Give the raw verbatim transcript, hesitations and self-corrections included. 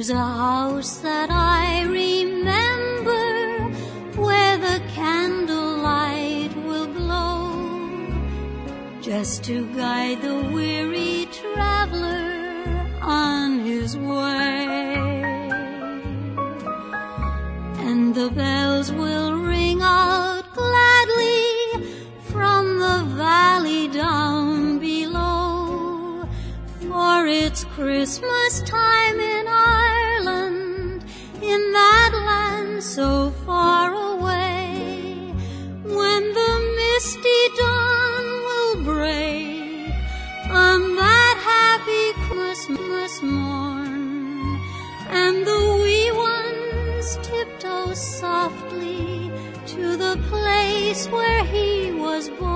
There's a house that I remember where the candlelight will glow, just to guide the weary traveler on his way. And the bells will ring out gladly from the valley down below, for it's Christmas time in Ireland, in that land so far away, when the misty dawn will break on that happy Christmas morn, and the wee ones tiptoe softly to the place where he was born.